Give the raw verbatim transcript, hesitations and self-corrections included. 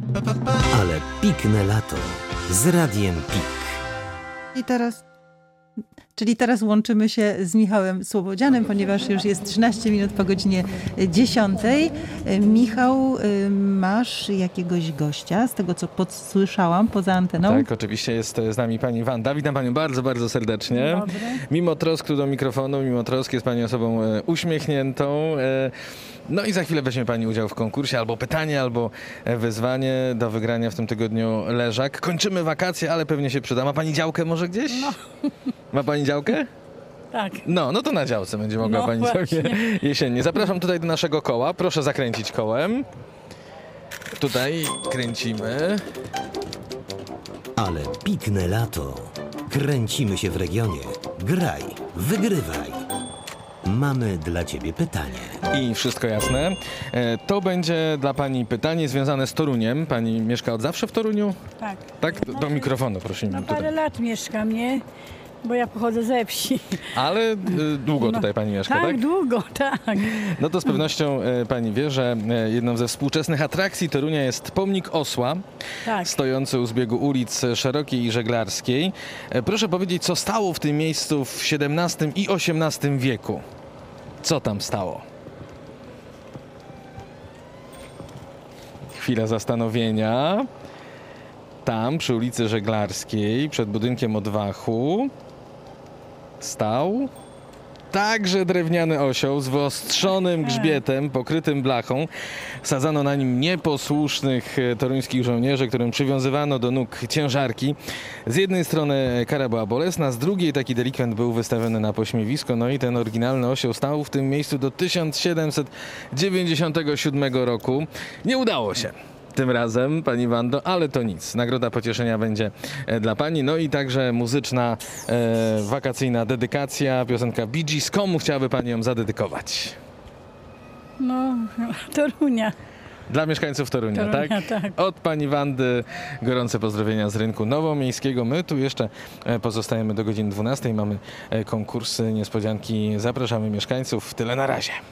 Ale pikne lato z Radiem Pik. I teraz, czyli teraz łączymy się z Michałem Słobodzianem, ponieważ już jest trzynaście minut po godzinie dziesiątej. Michał, masz jakiegoś gościa, z tego co podsłyszałam poza anteną? Tak, oczywiście jest z nami pani Wanda. Witam panią bardzo, bardzo serdecznie. Dobry. Mimo trosk do mikrofonu, mimo trosk jest pani osobą e, uśmiechniętą. E, no i za chwilę weźmie pani udział w konkursie, albo pytanie, albo wyzwanie do wygrania w tym tygodniu leżak. Kończymy wakacje, ale pewnie się przyda. Ma pani działkę może gdzieś? No. Ma pani działkę? Tak. No, no to na działce będzie mogła No pani właśnie. sobie jesiennie. Zapraszam tutaj do naszego koła. Proszę zakręcić kołem. Tutaj kręcimy. Ale pikne lato. Kręcimy się w regionie. Graj, wygrywaj. Mamy dla ciebie pytanie. I wszystko jasne. E, To będzie dla pani pytanie związane z Toruniem. Pani mieszka od zawsze w Toruniu? Tak. Tak? Do, do mikrofonu proszę mi No parę tutaj. lat mieszkam, nie? Bo ja pochodzę ze wsi. Ale y, długo tutaj pani mieszka, tak? Tak, długo, tak. No to z pewnością e, pani wie, że e, jedną ze współczesnych atrakcji Torunia jest pomnik osła, Tak. stojący u zbiegu ulic Szerokiej i Żeglarskiej. E, Proszę powiedzieć, co stało w tym miejscu w siedemnastym i osiemnastym wieku? Co tam stało? Chwila zastanowienia. Tam, przy ulicy Żeglarskiej, przed budynkiem odwachu, stał także drewniany osioł z wyostrzonym grzbietem, pokrytym blachą. Sadzano na nim nieposłusznych e, toruńskich żołnierzy, którym przywiązywano do nóg ciężarki. Z jednej strony kara była bolesna, z drugiej taki delikwent był wystawiony na pośmiewisko. No i ten oryginalny osioł stał w tym miejscu do tysiąc siedemset dziewięćdziesiątego siódmego roku. Nie udało się tym razem, pani Wando, ale to nic. Nagroda pocieszenia będzie e, dla pani. No i także muzyczna, e, wakacyjna dedykacja, piosenka Bee Gees. Komu chciałaby pani ją zadedykować? No, Torunia. Dla mieszkańców Torunia, Torunia, tak? tak. Od pani Wandy gorące pozdrowienia z rynku nowomiejskiego. My tu jeszcze e, pozostajemy do godziny dwunastej. Mamy e, konkursy, niespodzianki. Zapraszamy mieszkańców. Tyle na razie.